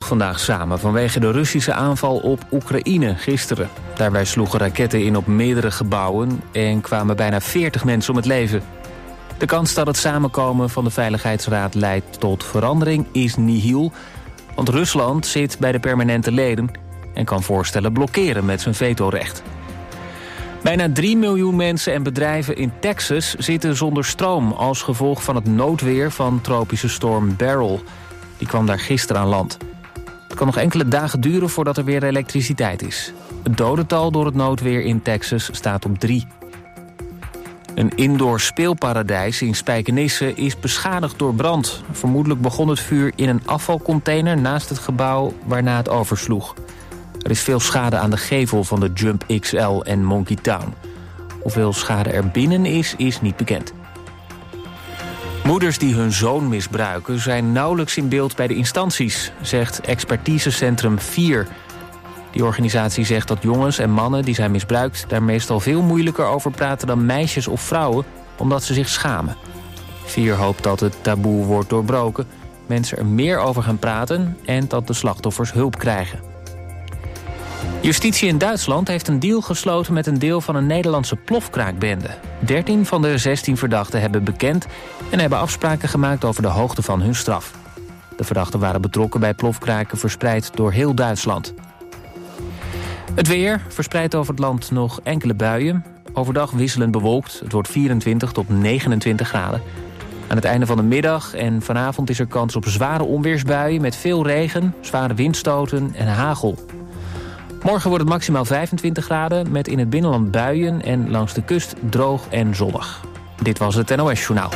vandaag samen vanwege de Russische aanval op Oekraïne gisteren. Daarbij sloegen raketten in op meerdere gebouwen en kwamen bijna 40 mensen om het leven. De kans dat het samenkomen van de Veiligheidsraad leidt tot verandering is nihil, want Rusland zit bij de permanente leden en kan voorstellen blokkeren met zijn vetorecht. Bijna 3 miljoen mensen en bedrijven in Texas zitten zonder stroom als gevolg van het noodweer van tropische storm Beryl. Die kwam daar gisteren aan land. Het kan nog enkele dagen duren voordat er weer elektriciteit is. Het dodental door het noodweer in Texas staat op 3. Een indoor speelparadijs in Spijkenisse is beschadigd door brand. Vermoedelijk begon het vuur in een afvalcontainer naast het gebouw waarna het oversloeg. Er is veel schade aan de gevel van de Jump XL en Monkey Town. Hoeveel schade er binnen is niet bekend. Moeders die hun zoon misbruiken zijn nauwelijks in beeld bij de instanties, zegt expertisecentrum 4. Die organisatie zegt dat jongens en mannen die zijn misbruikt daar meestal veel moeilijker over praten dan meisjes of vrouwen, omdat ze zich schamen. 4 hoopt dat het taboe wordt doorbroken, mensen er meer over gaan praten en dat de slachtoffers hulp krijgen. Justitie in Duitsland heeft een deal gesloten met een deel van een Nederlandse plofkraakbende. 13 van de 16 verdachten hebben bekend en hebben afspraken gemaakt over de hoogte van hun straf. De verdachten waren betrokken bij plofkraken verspreid door heel Duitsland. Het weer verspreidt over het land nog enkele buien. Overdag wisselend bewolkt, het wordt 24 tot 29 graden. Aan het einde van de middag en vanavond is er kans op zware onweersbuien met veel regen, zware windstoten en hagel. Morgen wordt het maximaal 25 graden met in het binnenland buien en langs de kust droog en zonnig. Dit was het NOS Journaal.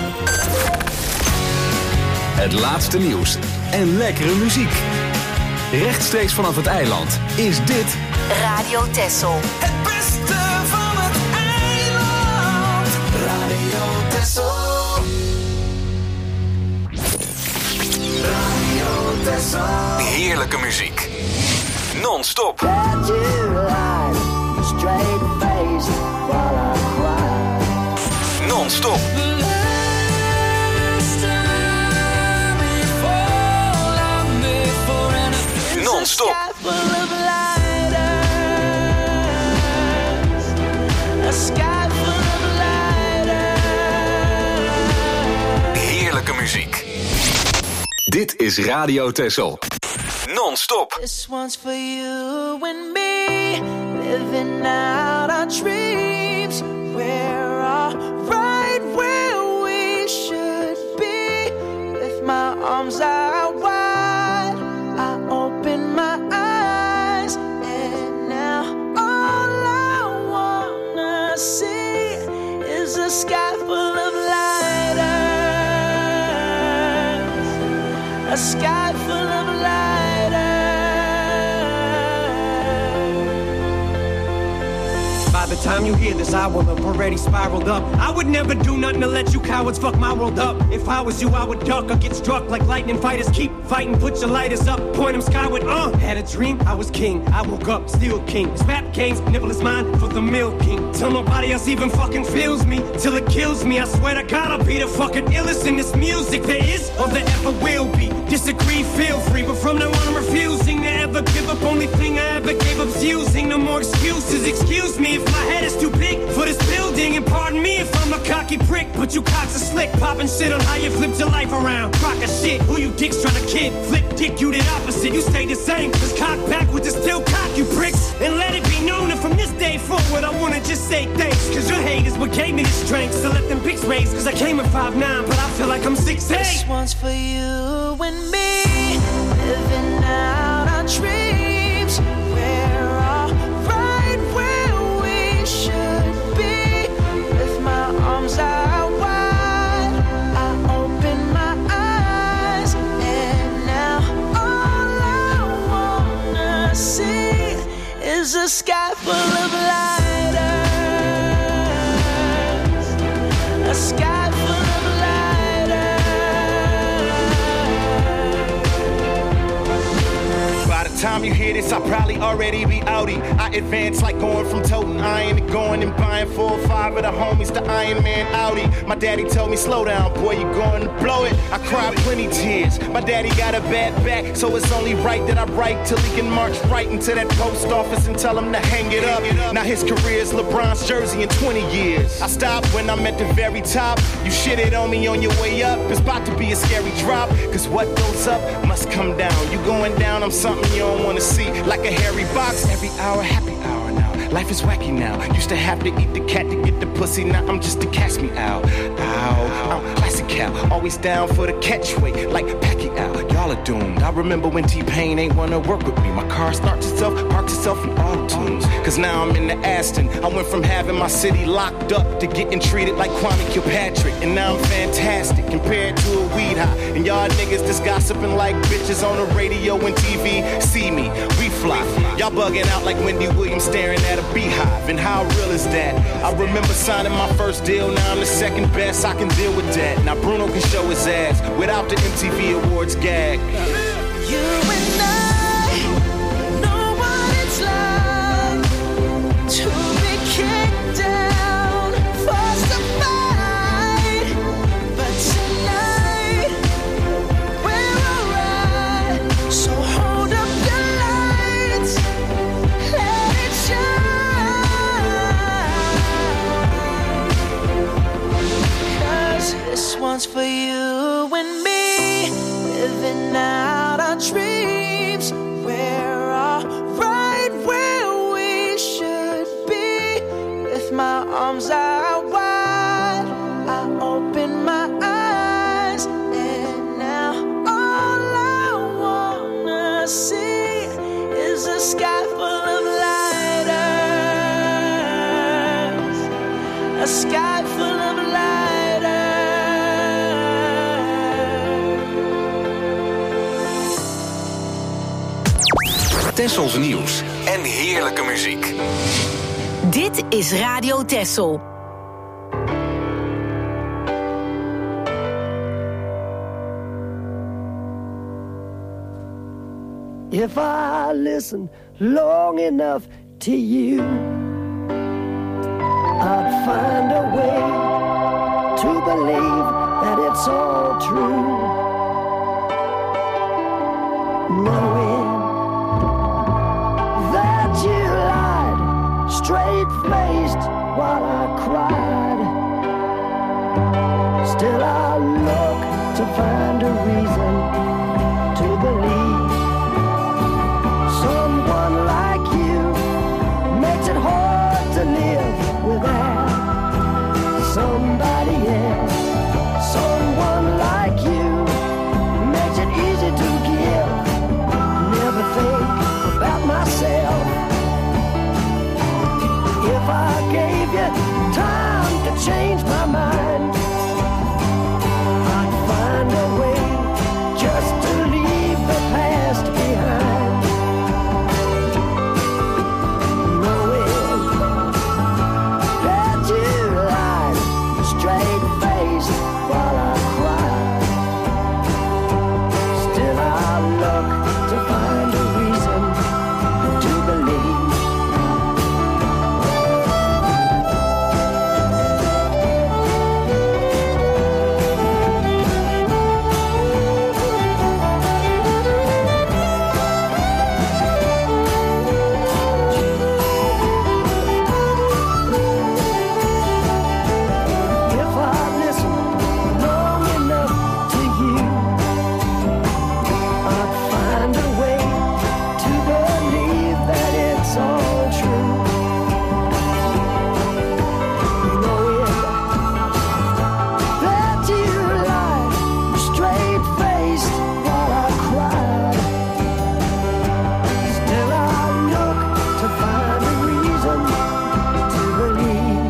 Het laatste nieuws en lekkere muziek. Rechtstreeks vanaf het eiland is dit Radio Texel. Het beste van het eiland. Radio Texel. Radio Texel. heerlijke muziek. Non-stop. Non-stop. Non-stop. Heerlijke muziek. Dit is Radio Texel. Non-stop. This one's for you and me, living out our dreams. We're all right where we should be. With my arms out wide, I open my eyes, and now all I wanna see is a sky full of lighters, a sky full of lighters. By the time you hear this, I will have already spiraled up. I would never do nothing to let you cowards fuck my world up. If I was you, I would duck or get struck like lightning fighters. Keep fighting, put your lighters up, point them skyward. Had a dream, I was king. I woke up, still king. This rap game's nibble is mine for the milking. Till nobody else even fucking feels me, till it kills me. I swear to God, I'll be the fucking illest in this music there is or there ever will be. Disagree, feel free, but from now on I'm refusing to ever give up. Only thing I ever gave up's using. No more excuses, excuse me if my head is too big for this building. And pardon me if I'm a cocky prick, but you cocks are slick. Popping shit on how you flipped your life around. Crock of shit, who you dicks trying to kid? Flip dick, you the opposite, you stay the same. Cause cock backwards is still cock, you pricks. And let it be known that from this day forward I wanna just say thanks. Cause your hate is what gave me the strength. So let them pics raise, cause I came at 5'9", but I feel like I'm 6'8". This one's for you and me, living out our dreams. We're all right where we should be. With my arms out wide, I open my eyes, and now all I wanna see is a sky full of lighters, a sky full of lighters. By the time you hear this, I'll probably already be outie. I advance like going from toting iron to going and buying 4 or 5 of the homies to Iron Man Audi. My daddy told me, slow down, boy, you going to blow it. I cried plenty tears. My daddy got a bad back, so it's only right that I write till he can march right into that post office and tell him to hang it up. Now his career's LeBron's jersey in 20 years. I stopped when I'm at the very top. You shitted on me on your way up. It's about to be a scary drop, cause what goes up must come down. You going down, I'm something you don't wanna see. Like a hairy box, every hour, happy hour now. Life is wacky now. Used to have to eat the cat to get the pussy. Now I'm just to cast me out. Ow, I'm classic cow. Always down for the catchweight, like Pacquiao. Y'all are doomed. I remember when T-Pain ain't wanna work with me. My car starts itself, parks itself in auto-tunes. Cause now I'm in the Aston. I went from having my city locked up to getting treated like Kwame Kilpatrick. And now I'm fantastic compared to a weed high. And y'all niggas just gossiping like bitches on the radio and TV. See me, we fly. Y'all bugging out like Wendy Williams staring at a beehive. And how real is that? I remember signing my first deal. Now I'm the second best. I can deal with that. Now Bruno can show his ass without the MTV Awards gag. You and I know what it's like to be kicked down, forced to fight. But tonight we're alright. So hold up the lights, let it shine. 'Cause this one's for you and me, living out our dreams. We're all right where we should be. With my arms out wide, I open my eyes, and now all I wanna see is a sky full of lighters. A sky full of lighters. Tessels nieuws en heerlijke muziek. Dit is Radio Tessel. If I listen long enough to you, I'd find a way to believe that it's all true. Knowing that you lied, straight-faced while I cried. Still I look to find a reason to believe. Someone like you makes it hard to live without somebody else. Someone like you makes it easy to give. Never think about myself. If I gave you time to change my mind, I'd find a way just to leave the past behind. Knowing that you lied, straight-faced while I cried. Still I look to find a reason to believe. If I listen long enough to you, I'd find a way to believe that it's all true. Knowing that you lied, straight-faced while I cried. Still I look to find a reason to believe.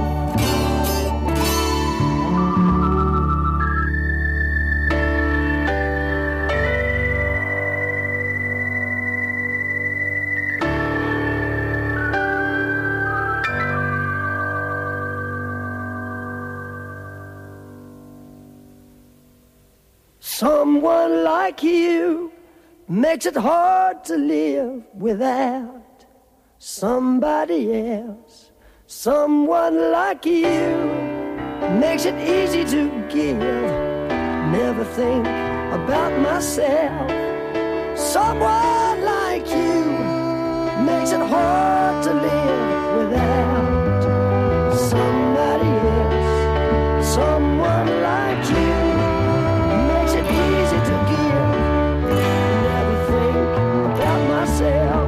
Someone like you makes it hard to live without somebody else. Someone like you makes it easy to give. Never think about myself. Someone like you makes it hard to live without somebody else. Someone like you makes it easy to give. Never think about myself.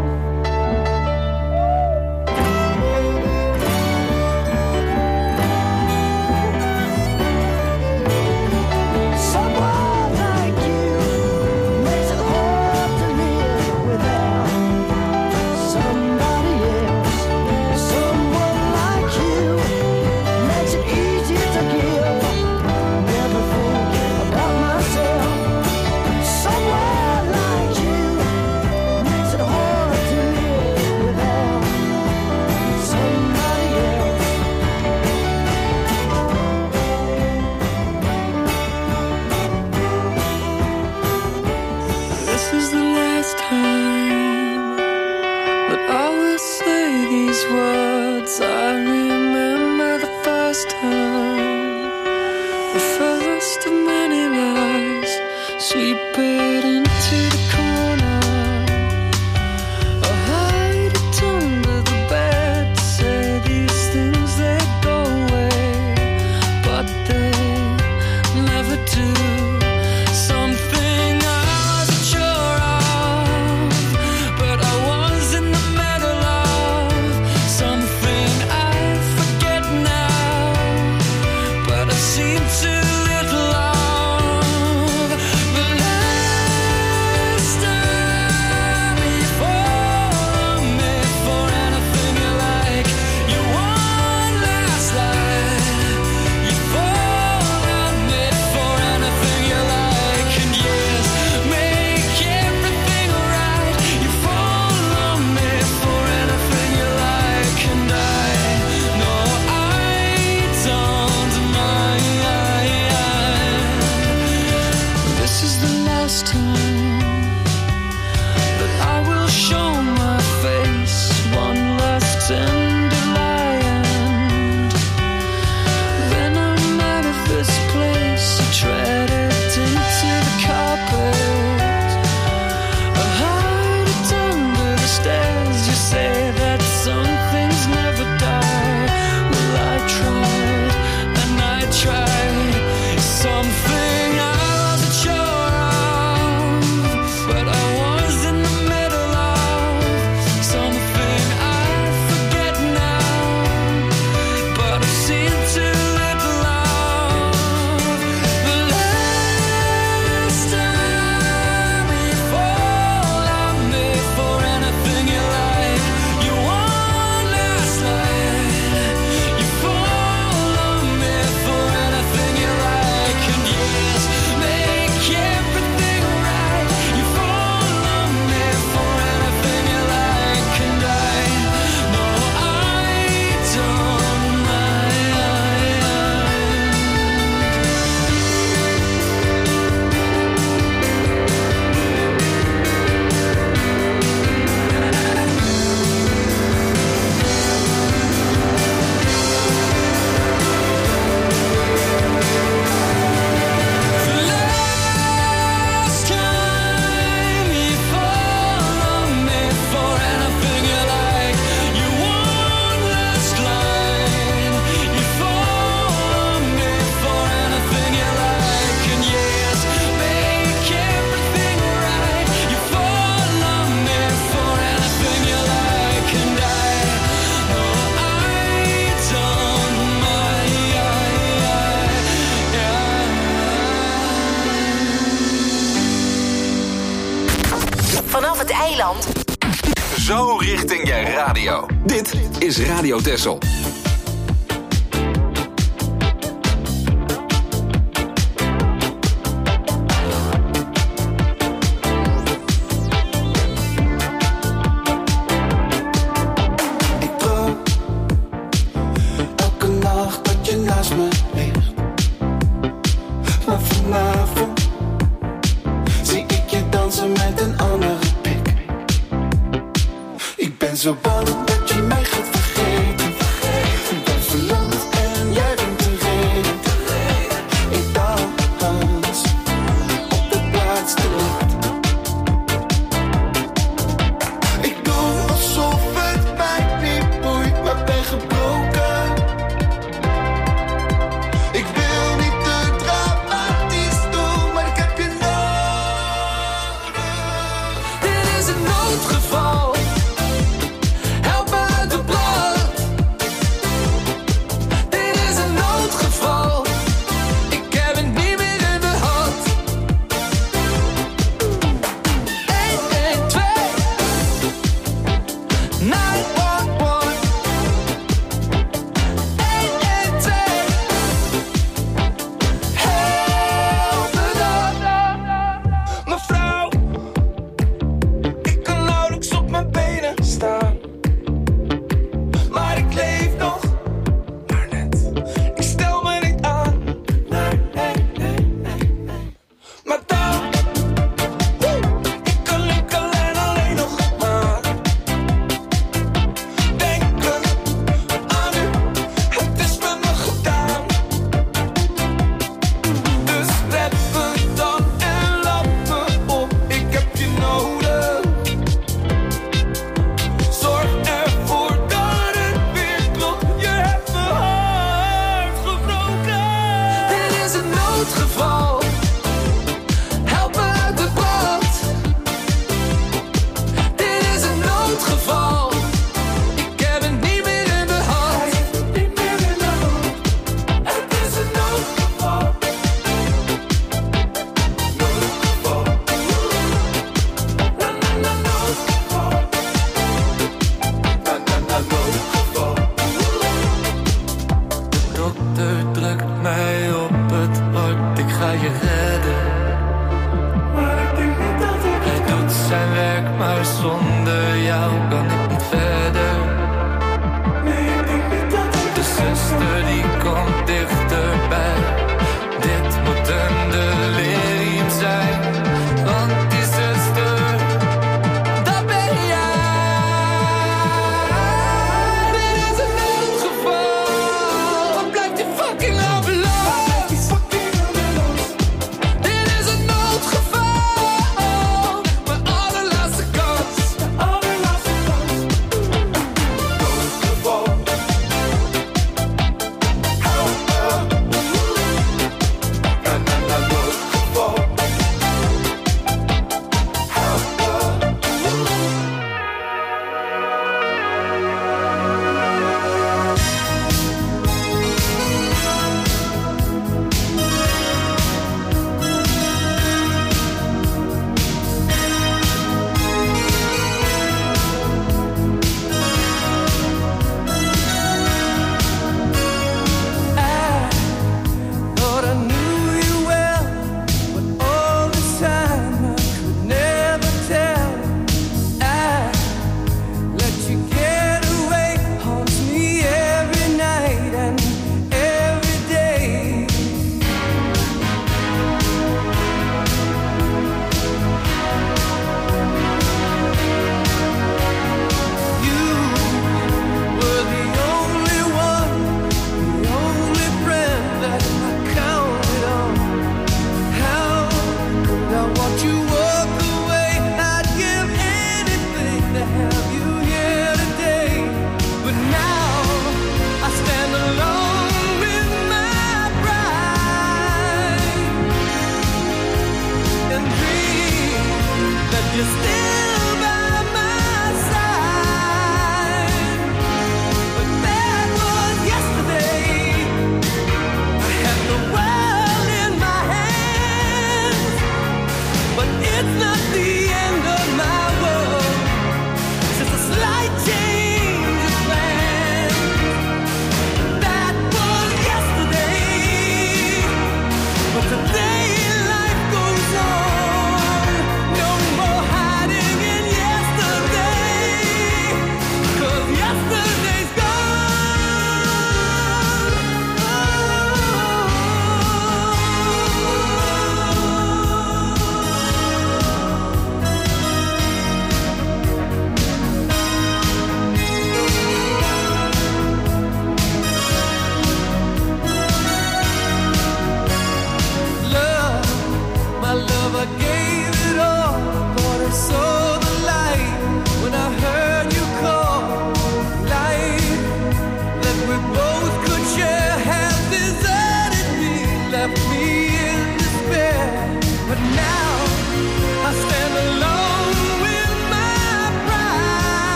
Someone like you makes it hard to live without somebody else. Someone like you makes it easy to give. Never think about myself. Someone like you makes it hard to live without somebody else. This is the last time that I will say these words. I remember the first time, the first of many lies, sweep it into the corner. I hide it under the bed to say these things, they go away, but they never do. Something I wasn't sure of, but I was in the middle of. Something I forget now, but I seem to little of. The last time you fall on me for anything you like, you one last lie. You fall on me for anything you like, and yes, make everything right. You fall on me for anything you like, and I know I don't mind. This is the last time that I will show my face, one last tender lie, and then I'm out of this place. I tread it into the carpet. I hide it under the stairs. You say that some things never die. Well, I tried and I tried. Something I wasn't sure of, but I was in the middle of. Something I forget now, but I've seen too little of. The last time you fall on me for anything you like, you one last lie. You fall on me for anything you like, and yes, make everything right. You fall on me for anything you like, and I know I don't mind. The last time you fall on me for anything you like, you one last line. You fall on me for anything you like, and yes, make everything right. You fall on me for anything you like, and I know I don't mind. Vanaf het eiland Zo richting je radio. Dit is Radio Texel. Ik droom elke nacht dat je naast me ligt. Maar vanavond zie ik je dansen met een ander. ben zo bang dat je mij gaat vergeten. Ik ben verlamd en jij bent de reden. Ik dans op de plaats te laat. Ik doe alsof het mij niet boeit, maar ben gebroken. Ik wil niet te dramatisch doen, maar ik heb je nodig. Dit is een noodgeval. Help me uit de brand. Dit is een noodgeval. Ik heb het niet meer in de hand. 112 911 112 Help me dan. Mevrouw, ik kan nauwelijks op mijn benen staan. Maar ik leef nog, maar net. Ik stel me niet aan. Nee. Maar dan, ik kan lukken en alleen nog maar denken aan u. Het is met me gedaan. Dus red me dan en laat me op. Ik heb je nodig. Zorg ervoor dat het weer klopt. Je hebt mijn hart gebroken. Dit is een noodgeval. Help me uit de brand. Dit is een noodgeval. Ik heb het niet meer in de hand. Niet meer in de hand. Het is een noodgeval. Noodgeval. Na noodgeval. Noodgeval. De dokter drukt mij op het hart. Ik ga je redden. Maar ik denk niet dat hij doet zijn werk, maar zonder jou kan ik niet verder. Nee, ik denk niet dat de zuster die komt dichterbij. Dit moet een delirium zijn, want die zuster, dat ben jij. Dit is een noodgeval. Wat blijft die fucking ambulance? Dit is een noodgeval. Mijn allerlaatste kans.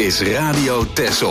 is Radio Texel.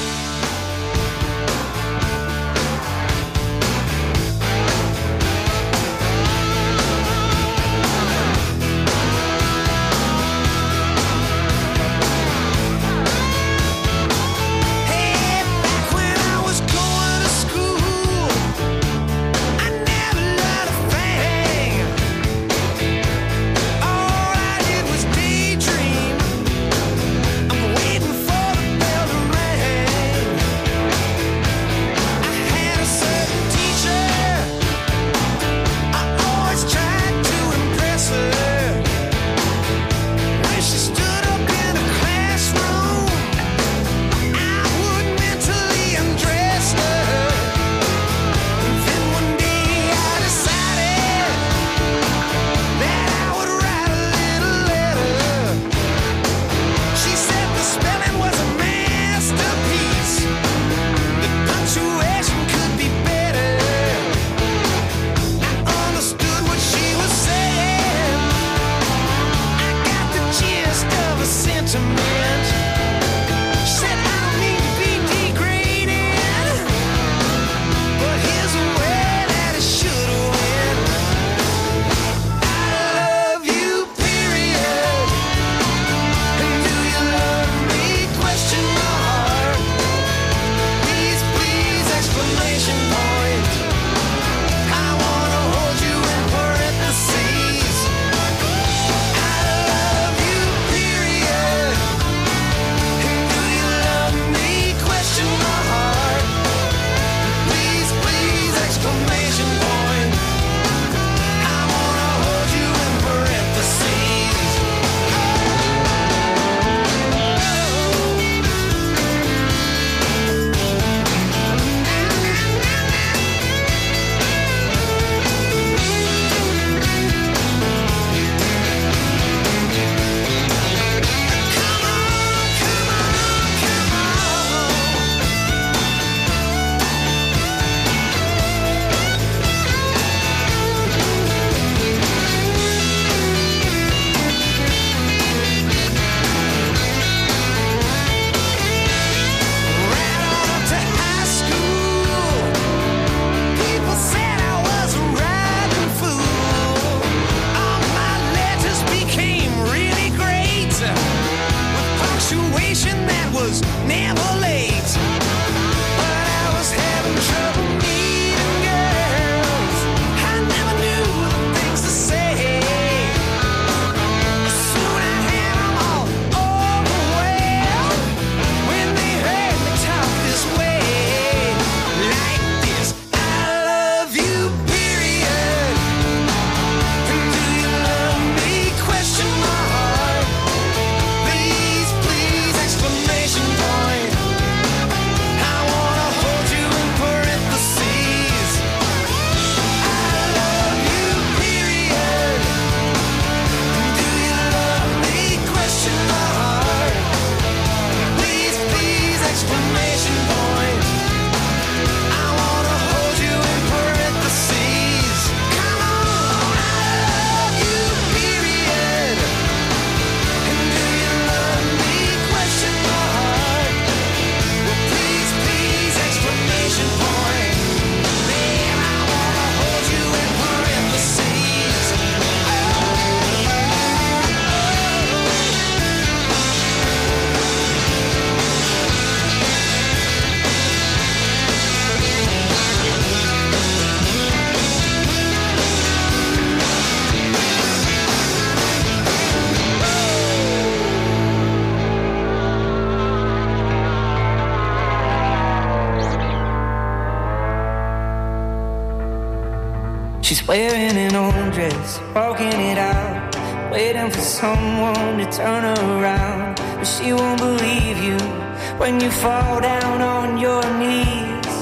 She's wearing an old dress, walking it out, waiting for someone to turn her around. But she won't believe you when you fall down on your knees.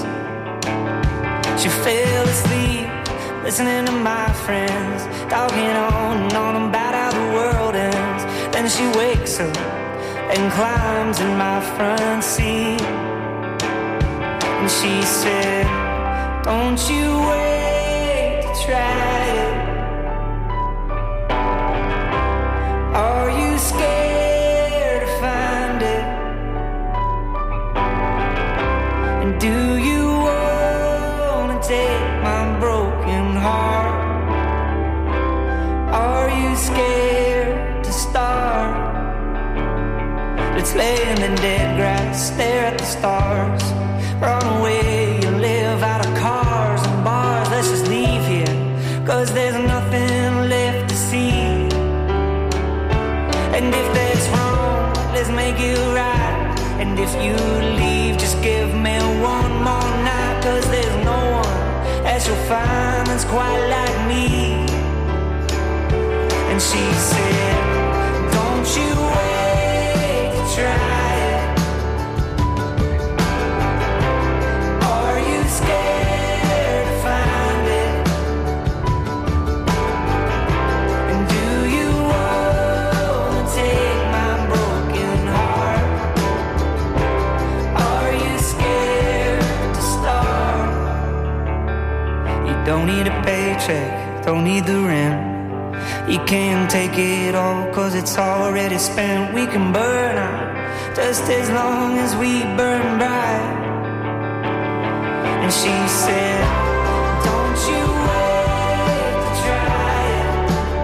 She fell asleep, listening to my friends, talking on and on about how the world ends. Then she wakes up and climbs in my front seat. And she said, don't you wait to try it. Are you scared to find it? lay in the dead grass, stare at the stars. Run away and live out of cars and bars. Let's just leave here, 'cause there's nothing left to see. And if that's wrong, let's make it right. And if you leave, just give me one more night, 'cause there's no one that you'll find that's quite like me. And she said, don't you wait to try it. Are you scared to find it? And do you wanna take my broken heart? Are you scared to start? You don't need a paycheck, don't need the rent. You can't take it all, 'cause it's already spent. We can burn out just as long as we burn bright. And she said, don't you wait to try it.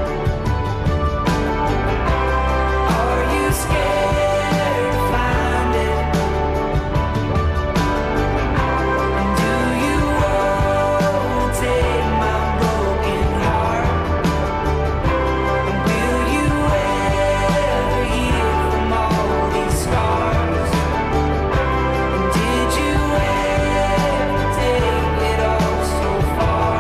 Are you scared to find it? And do you want to take my broken heart? And will you ever heal from all these scars? And did you ever take it all so far?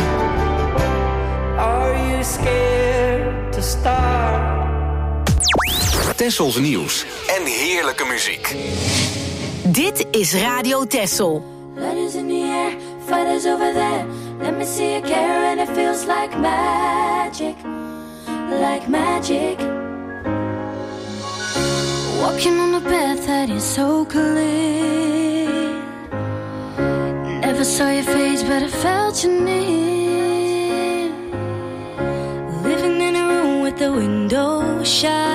Are you scared to start? Tessels nieuws en heerlijke muziek. Dit is Radio Tessel. Letters in the air, fighters over there. Let me see you care and it feels like magic. Like magic. Walking on a path that is so clear. Never saw your face but I felt you near. Living in a room with the window shut.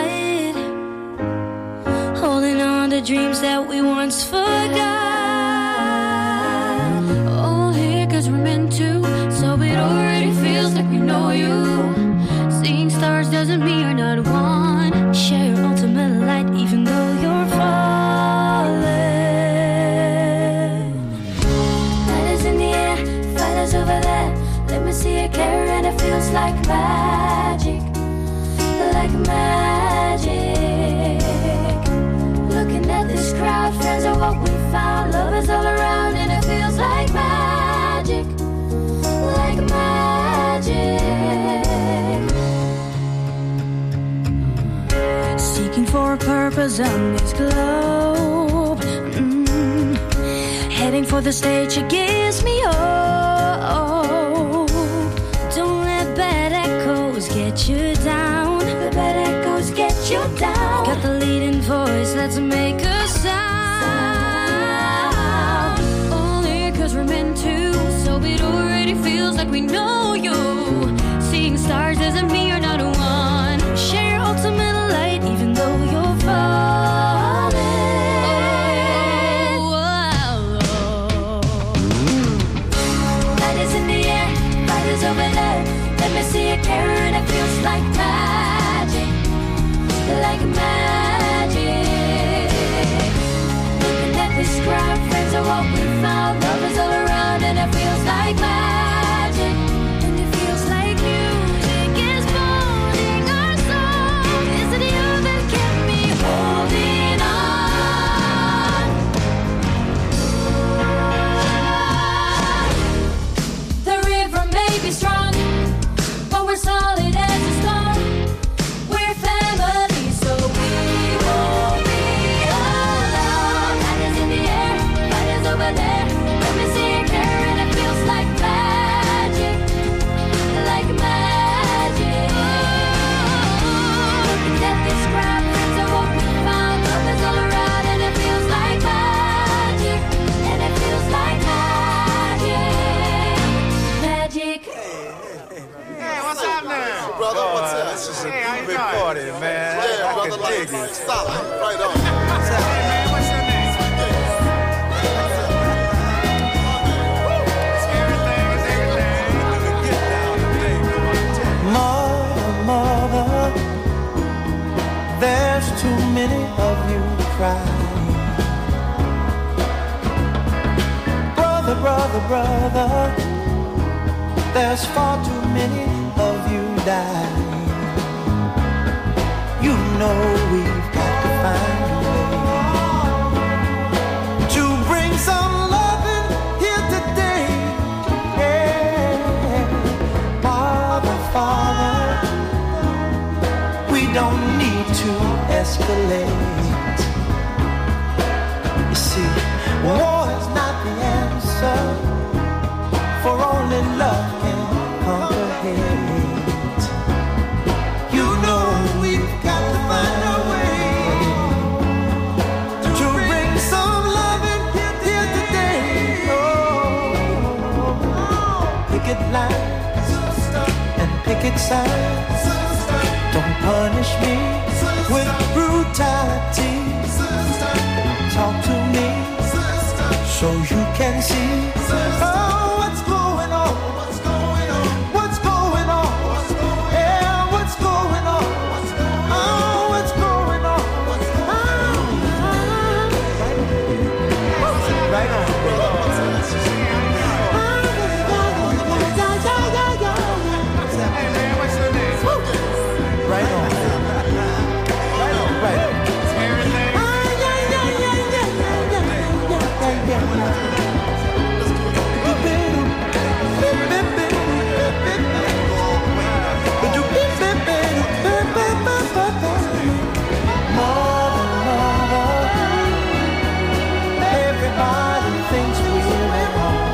Holding on to dreams that we once forgot. All here 'cause we're meant to. So it already feels like we know you. Seeing stars doesn't mean you're not one. Share your ultimate light even though you're falling. Lighters in the air, fighters over there. Let me see you care and it feels like magic. Like magic. Looking at this crowd, friends are what we found. Love is all around and it feels like magic. Like magic. Seeking for a purpose on this globe. Heading for the stage, it gives me hope. Don't let bad echoes get you down. The bad echoes get you down. Got the leading voice, let's make a sound. Only 'cause we're meant to. So it already feels like we know you. Seeing stars doesn't mean you're not one. Share your ultimate light even though you're falling. Light is in the air, light is over there. Let me see you care and it feels like magic. Like magic. Looking at this crowd, friends are what we found. Love is all around and it feels like magic. And it feels like music is molding our soul. Is it you that kept me holding on? The river may be strong, but we're solid as a stone. We're family, so we won't be alone. Light is in the air, light is over there. Let me see you care and it feels like magic. Like magic. Looking at this crowd, friends are what we found. Love is all around and it feels like magic. And it feels like magic. Magic. Hey, what's up now? Brother, what's up? This is a big party, man. Yeah, I brother, can like dig it. solid. Right on. Hey, man, what's your name? Mother, mother, there's too many of you. crying. Brother, brother, brother, there's far too many of you dying. You know we've got to find a way to bring some loving here today. Yeah. Father, Father, we don't need to escalate. You see, war is not the answer, for only love can conquer hate. You know we've got to find a way to bring some loving here today. Oh, picket lines and picket signs. Don't punish me with brutality. Talk to me so you can see. Oh, what's going on? What's going on? What's going on? Yeah, what's going on? Oh, what's going on? Right on. Hey man, what's your name? Right on. Right on. Right on. Everything. Everybody thinks we're at home.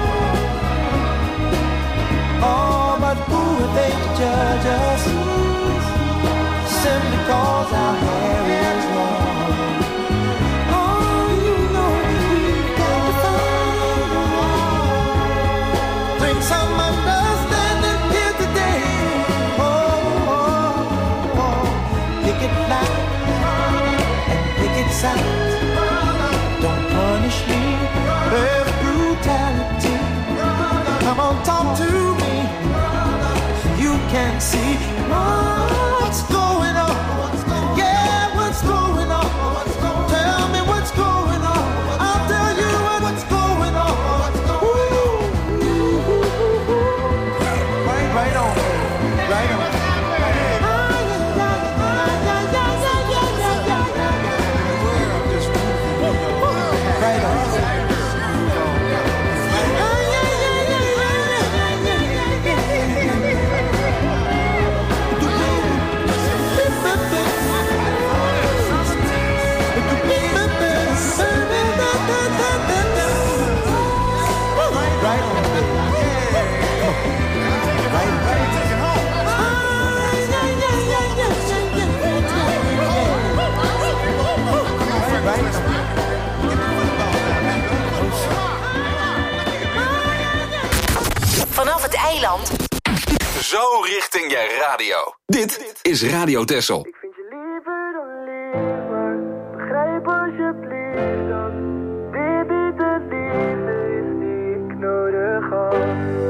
Oh, but who are they to judge us? Simply cause our hair is long. Oh, you know we've got to find a way. Bring some understanding here today. Oh, picket line and picket signs. Don't punish me with brutality. Come on, talk to me so you can see what's going on. Yeah, what's going on? Tell me what's going on. I'll tell you what's going on. Right on, right on. Right on. Vanaf het eiland. Zo richting je radio. Dit is Radio Texel. Ik vind je liever dan liever. Begrijp alsjeblieft dat baby de liefde is die ik nodig had.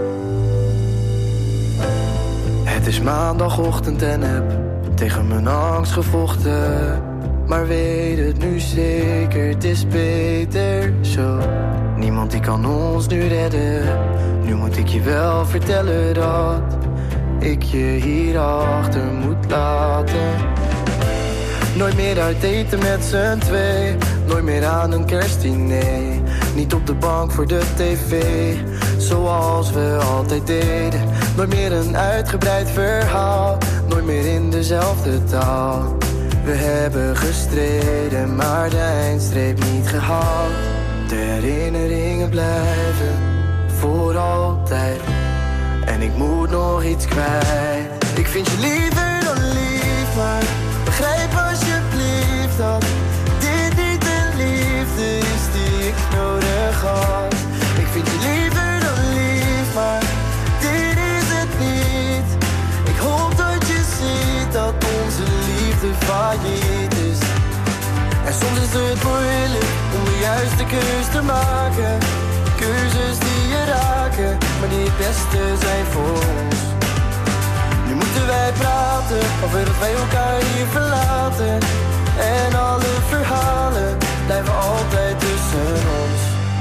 Het is maandagochtend en heb tegen mijn angst gevochten. Maar weet het nu zeker, het is beter zo. Niemand die kan ons nu redden. Nu moet ik je wel vertellen dat ik je hier achter moet laten. Nooit meer uit eten met z'n twee. Nooit meer aan een kerstdiner. Niet op de bank voor de tv, zoals we altijd deden. Nooit meer een uitgebreid verhaal. Nooit meer in dezelfde taal. We hebben gestreden, maar de eindstreep niet gehaald. De herinneringen blijven voor altijd. En ik moet nog iets kwijt. Ik vind je liever dan lief, maar begrijp alsjeblieft dat dit niet de liefde is die ik nodig had. Ik vind je liever dan lief, maar dit is het niet. Ik hoop dat je ziet dat onze liefde failliet is. En soms is het moeilijk om de juiste keus te maken. Keuzes die je raken, maar die het beste zijn voor ons. Nu moeten wij praten over dat wij elkaar hier verlaten. En alle verhalen blijven altijd tussen ons.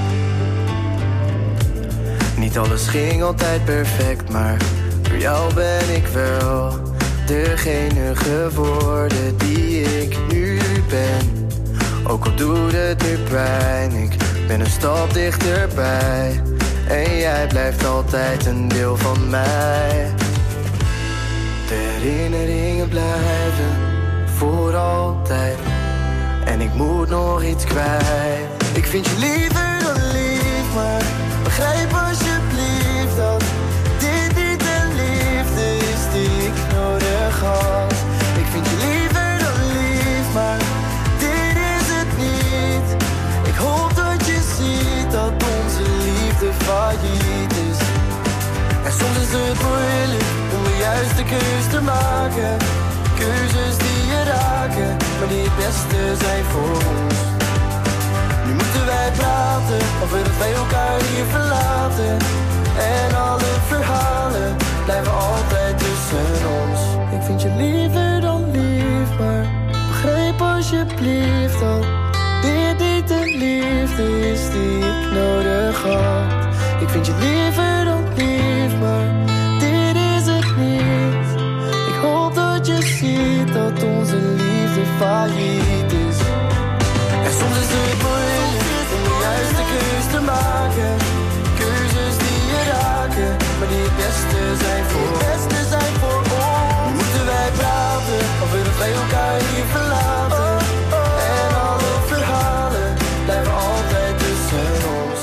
Niet alles ging altijd perfect, maar voor jou ben ik wel degene geworden die ik nu ben. Ook al doet het nu pijn, ik ben een stap dichterbij. En jij blijft altijd een deel van mij. De herinneringen blijven voor altijd. En ik moet nog iets kwijt. Ik vind je liever dan lief, maar begrijp alsjeblieft dat dit niet de liefde is die ik nodig had. Ik vind je liever dan lief, maar dit is het niet. Ik hoop dat je ziet dat onze liefde failliet is. En soms is het moeilijk om de juiste keus te maken. Keuzes die je raken, maar die het beste zijn voor ons. Nu moeten wij praten over dat wij elkaar hier verlaten. En alle verhalen blijven altijd tussen ons. Ik vind je liever dan lief, maar begrijp alsjeblieft dat dit niet de liefde is die ik nodig had. Ik vind je liever dan lief, maar dit is het niet. Ik hoop dat je ziet dat onze liefde failliet is. En soms is het moeilijk om de juiste keus te maken. Keuzes die je raken, maar die het beste zijn voor ons. Nu moeten wij praten over dat wij elkaar hier verlaten. En alle verhalen blijven altijd tussen ons.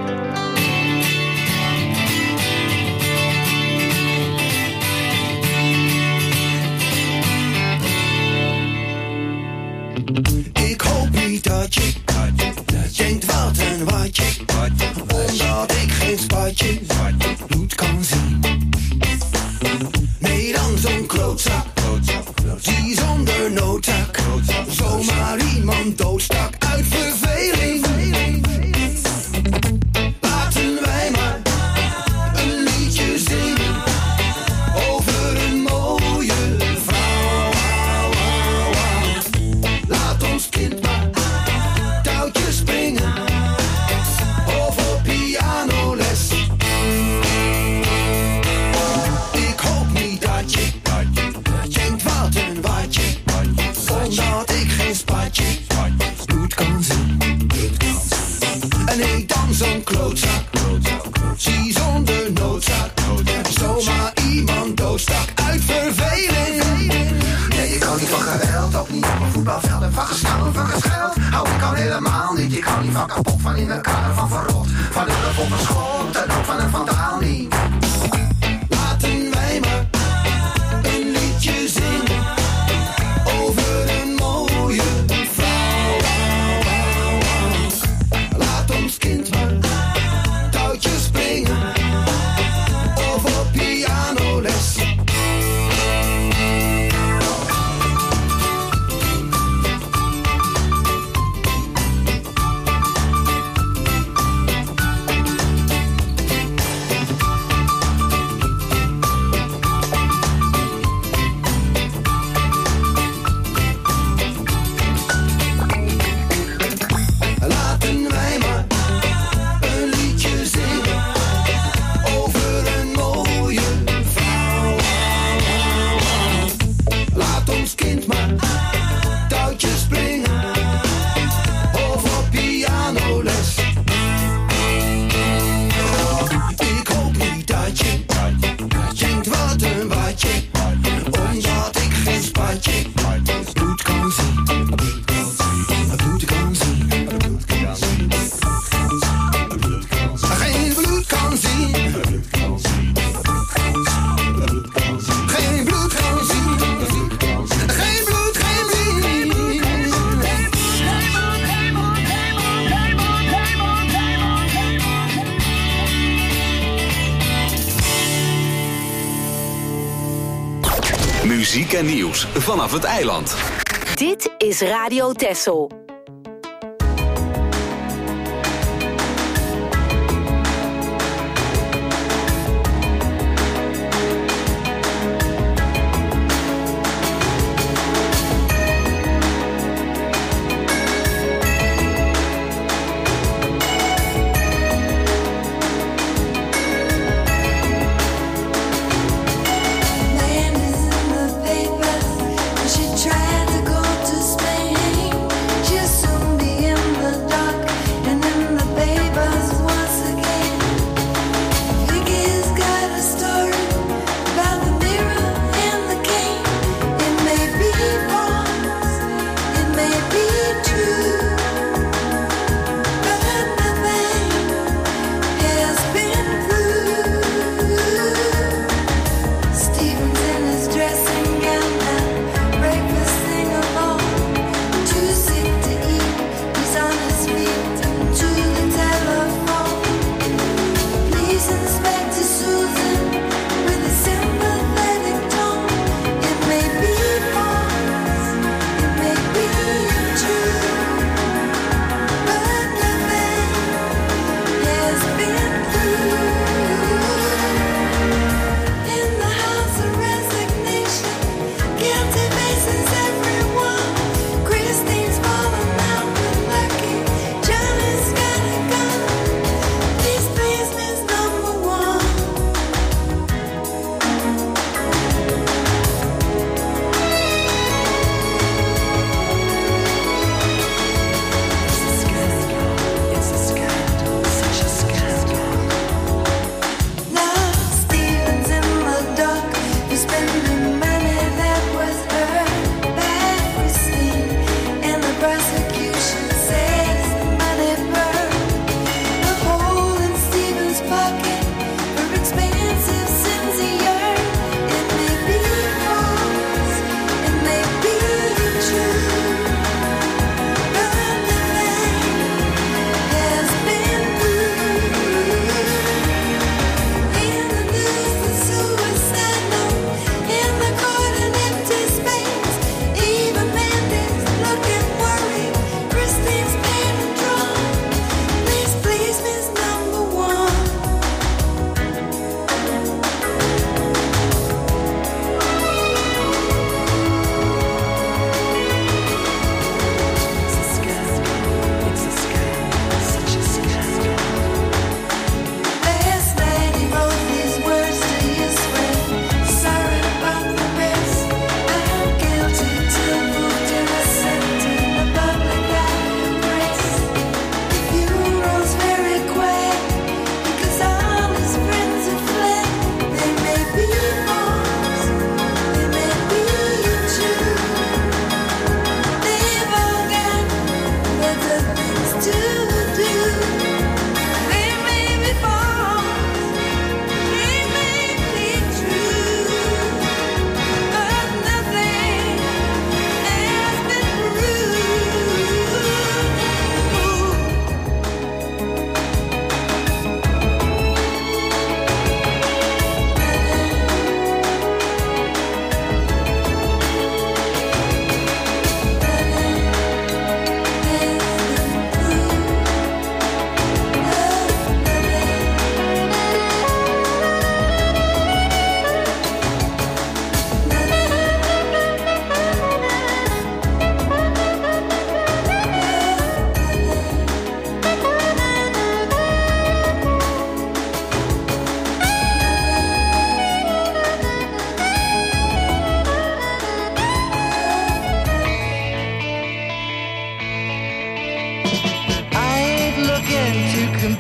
Ik hoop niet dat je denkt wat en wat je, omdat ik geen spatje bloed kan zien. Nee, dan zo'n klootzak, die zonder noodzaak zomaar iemand doodstak uit verveling. Laten wij maar een liedje zingen over een mooie vrouw. Laat ons kind maar touwtjes springen of op pianoles. Ik hoop niet dat je denkt wat en wat je, omdat ik geen spatje bloed kan zien. En nee, dan zo'n klootzak, zie zonder noodzaak zomaar iemand doodstak uit verveling. Nee, je kan niet van geweld, ook niet op een voetbalveld. En van gestaan, van gescheld, hou ik al helemaal niet. Je kan niet van kapot, van in elkaar, van verrot. Van hulp op een schot, en ook van een vandaal niet. Laten wij maar een liedje zingen over een mooie vrouw. Laat ons kind maar touwtjes springen of op pianoles. Muziek en nieuws vanaf het eiland. Dit is Radio Texel.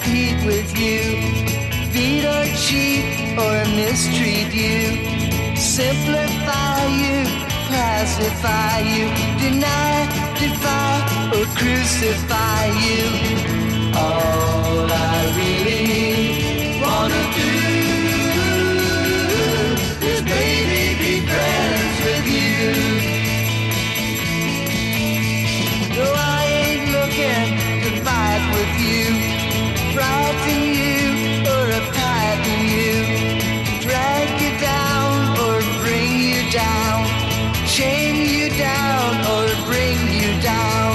compete with you, beat or cheat or mistreat you, simplify you, pacify you, deny, defy or crucify you. All I really wanna do is baby be friends with you. No, I ain't looking to fight with you, frighten you or apply you, drag you down or bring you down, shame you down or bring you down.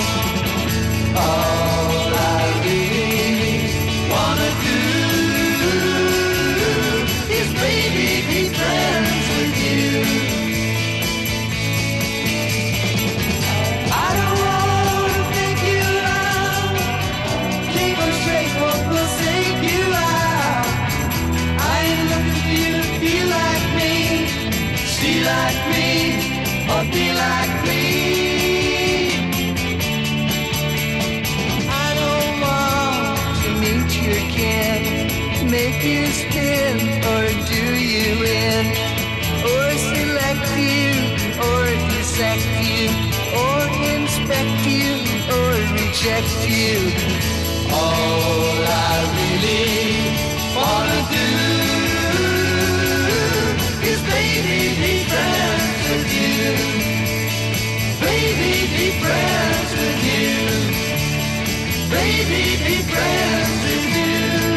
All I really wanna do is baby be friends with you. I don't wanna think you out, keep on straight what will save you out. I ain't looking for you to be like me, see like me, or be like me. I don't want to meet your kin, make you spin or do you in, or select you or dissect you, or inspect you or reject you. All I really wanna do is baby be friends with you, baby be friends with you, baby be friends with you.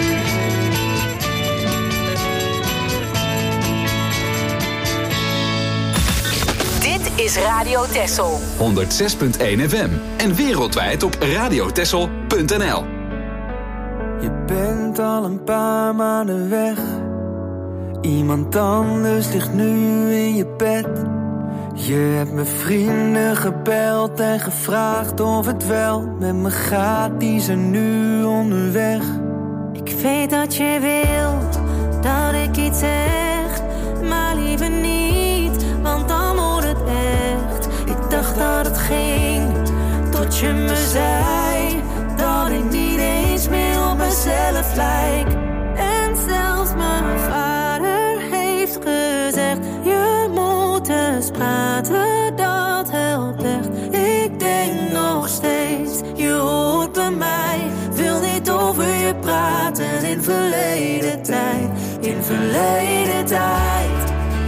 Dit is Radio Texel. 106.1 FM en wereldwijd op radiotexel.nl. Je bent al een paar maanden weg. Iemand anders ligt nu in je bed. Je hebt mijn vrienden gebeld en gevraagd of het wel met me gaat. Die zijn nu onderweg. Ik weet dat je wil dat ik iets zeg, maar liever niet, want dan wordt het echt. Ik dacht dat het ging, tot je me zei dat ik niet eens meer op mezelf lijk. En zelfs mijn vader heeft gezegd, je moet eens praten, dat helpt echt. Ik denk nog steeds, je hoort bij mij, wil niet over je praten in verleden tijd, in verleden tijd,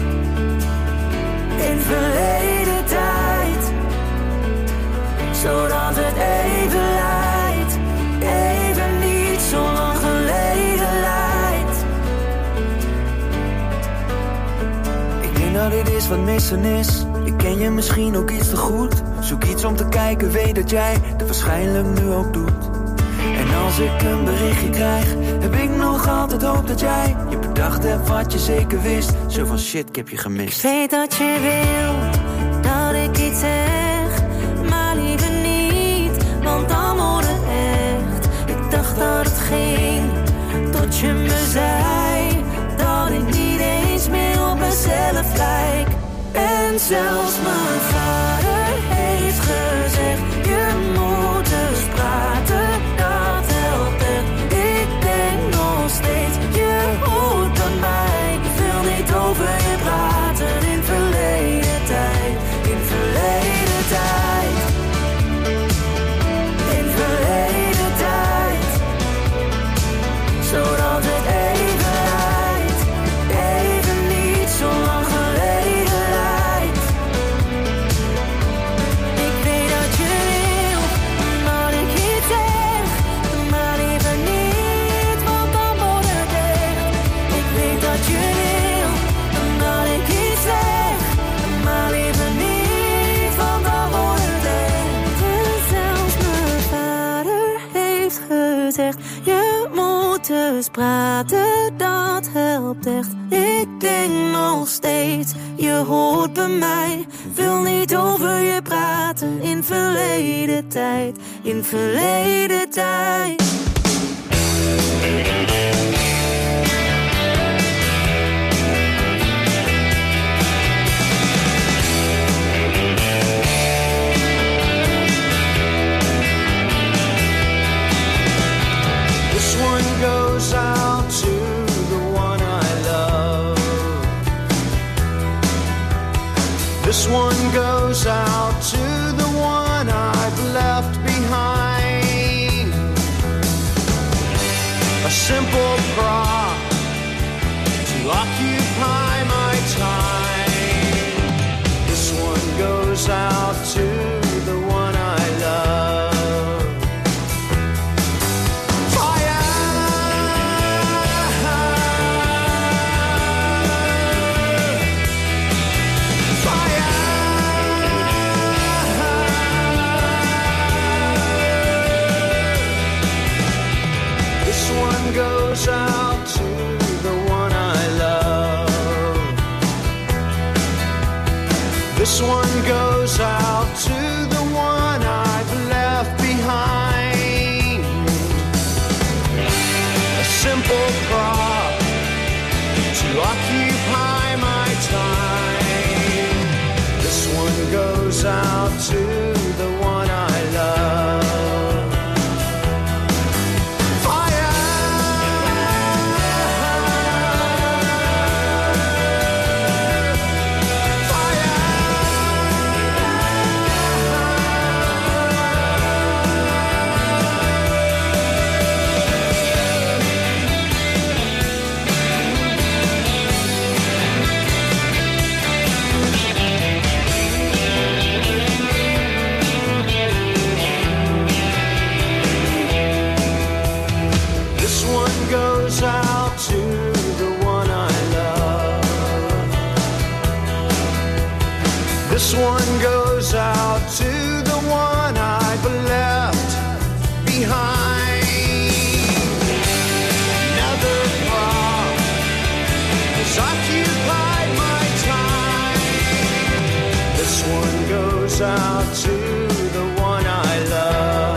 in verleden tijd, zodat het even lijkt, even niet zo lang geleden lijkt. Ik denk dat dit is wat missen is. Ik ken je misschien ook iets te goed. Zoek iets om te kijken, weet dat jij dat waarschijnlijk nu ook doet. En als ik een berichtje krijg, heb ik nog altijd hoop dat jij je bedacht hebt wat je zeker wist. Zo van shit, ik heb je gemist. Ik weet dat je wil dat ik iets zeg, maar liever niet, want dan wordt het echt. Ik dacht dat het ging, tot je me zei dat ik niet eens meer op mezelf lijk. En zelfs mijn vader heeft gezegd, je moet eens praten, dat helpt echt. Ik denk nog steeds, je hoort bij mij, ik wil niet over je praten in verleden tijd, in verleden tijd, in verleden tijd, zodat het even lijkt, even niet zo lang geleden lijkt. Ik weet dat je wil dat ik iets zeg, maar liever niet, want dan wordt het echt. Ik weet dat je wil dat ik iets zeg, maar liever niet, want dan wordt het echt. En zelfs mijn vader heeft gezegd, je moet eens praten, dat helpt echt. Ik denk nog steeds, je hoort bij mij, wil niet over je praten in verleden tijd, in verleden tijd. This one This one goes out to the one I've left behind. A simple prop to occupy my time. This one goes out to the one I love. Goes out to the one I love. This one goes out to the one I've left behind. A simple prop to occupy my time. This one goes out to the one I love. Goes out to the one I love. This one goes out to the one I've left behind. Another prop has occupied my time. This one goes out to the one I love.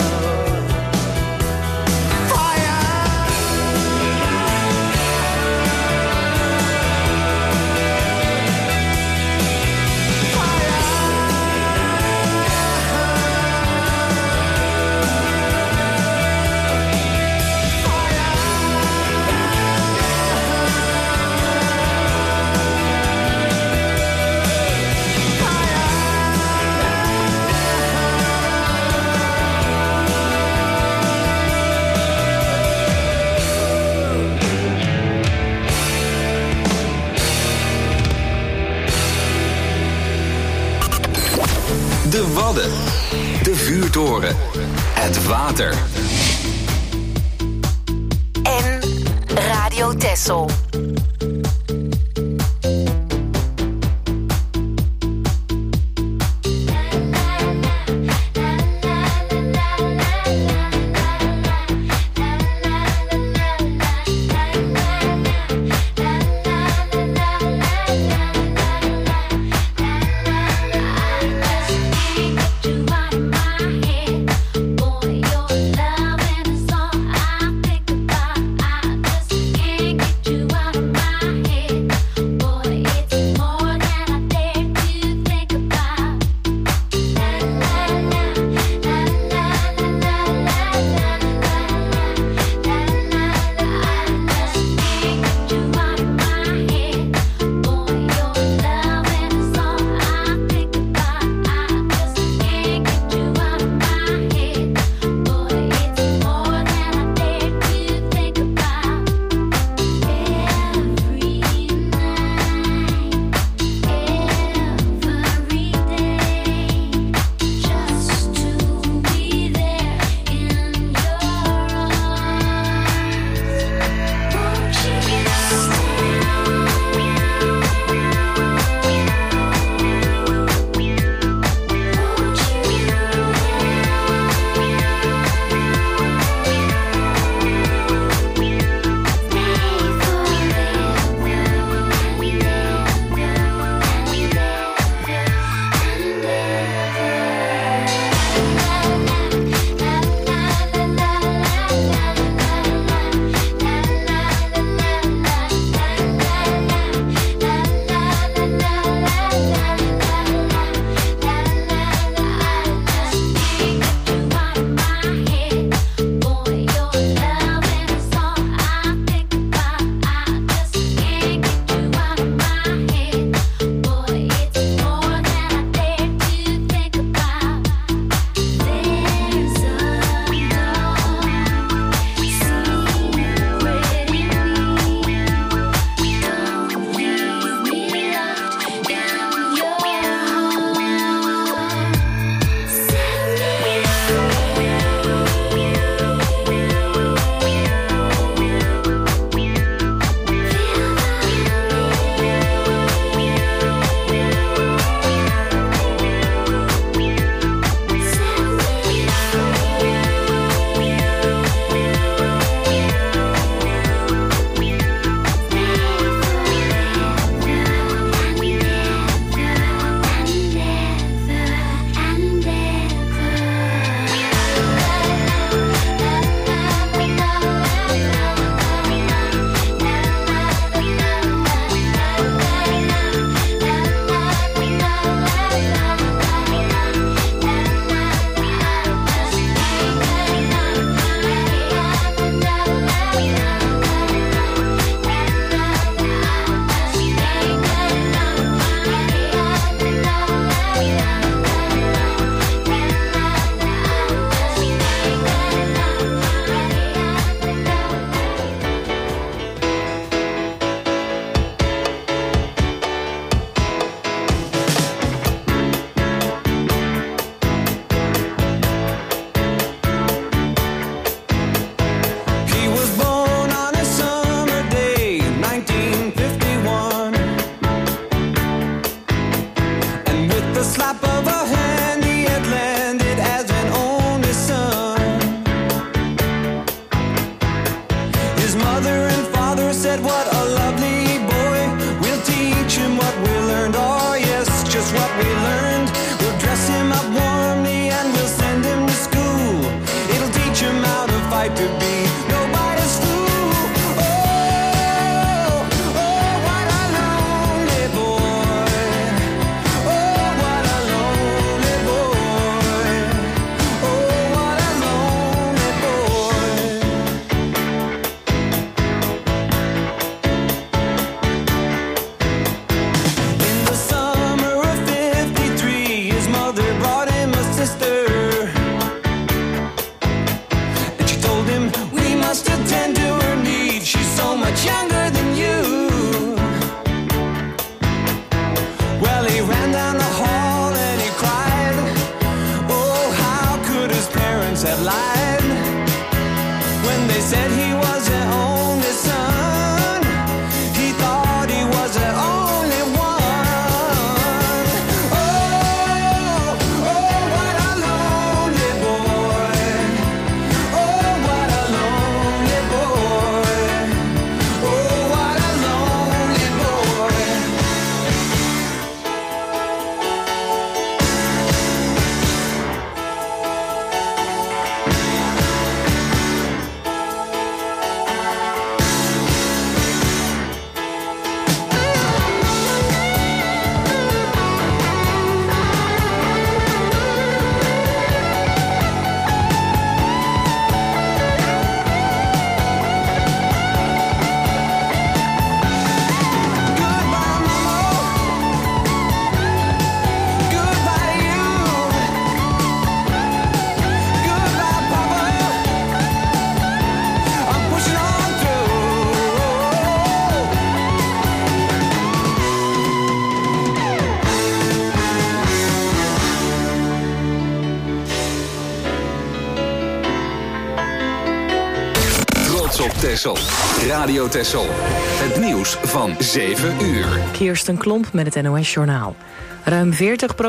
De Wadden, de vuurtoren, het water. En Radio Texel. Out of my a slap of a hand, he had landed as an only son. His mother and father said, what a lovely boy. We'll teach him what we learned. Oh yes, just what we learned. We'll dress him up warmly and we'll send him to school. It'll teach him how to fight to be nobody's fool. Oh, oh, what a lonely boy. Oh, what a lonely boy. Oh, what a lonely boy. In the summer of '53, his mother brought him a sister. And she told him, we must attend to her needs. She's so much younger than you. Well, he ran down the hall and he cried. Oh, how could his parents have lied when they said he was their only son? He thought he was their only one. Oh, oh, what a lonely boy. Oh, what a lonely boy. Oh, what a lonely boy. Trots op Texel. Radio Texel. Het nieuws van 7 uur. Kirsten Klomp met het NOS Journaal. Ruim 40%